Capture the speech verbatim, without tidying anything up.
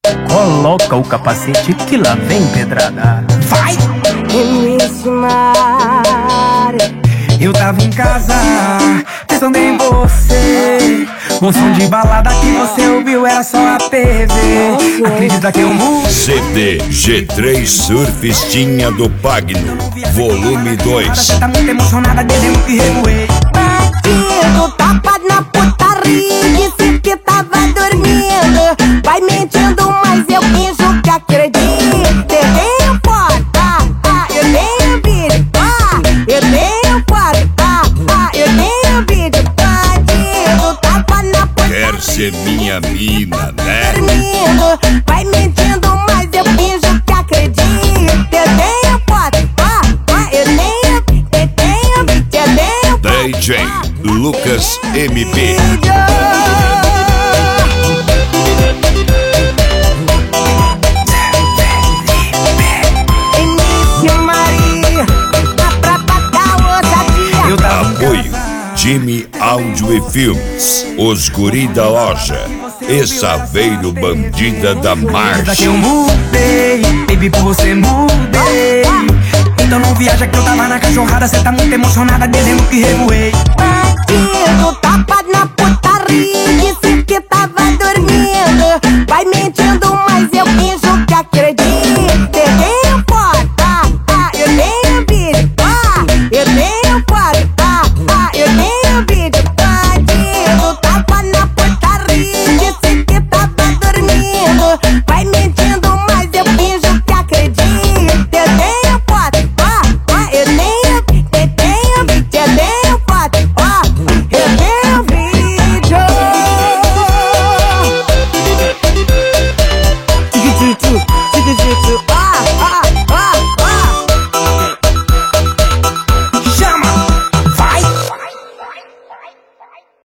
Coloca o capacete que lá vem pedrada. Vai! M C Mari, eu tava em casa, pensando em você. O som de balada que você ouviu era só a T V. Acredita que eu mudo? C D G três Surfistinha do Pagno, volume dois. Você tá muito emocionada, dizendo que revoei. bandido, tapa na putaria, disse que tava dormindo. Vai mentindo, mas eu finjo que acredito. Eu tenho foto, ah, ah, eu tenho vídeo, ah, eu tenho foto, ah, ah, eu tenho vídeo. Bandido, tapa na putaria, Quer ser minha mina, né? dormindo. Vai mentindo, mas eu finjo que acredito. Eu tenho foto, ah, ah, eu tenho, eu tenho, eu tenho D J Lucas M P. Apoio Jimmy Áudio e Filmes, Os Guri da Loja e Saveiro Bandida da Marcha. Que eu mudei, baby, por você mudei. Então não viaja que eu tava na cachorrada. Cê tá muito emocionada, dizendo que revoei. Bandido, tapa na putaria, disse que tava dormindo. Vai mentindo, mas eu finjo que acredito. Eu tenho foto, ah, ah, eu tenho vídeo, ah, eu tenho foto, ah, ah, eu tenho vídeo. Bandido, tapa na putaria, disse que tava dormindo.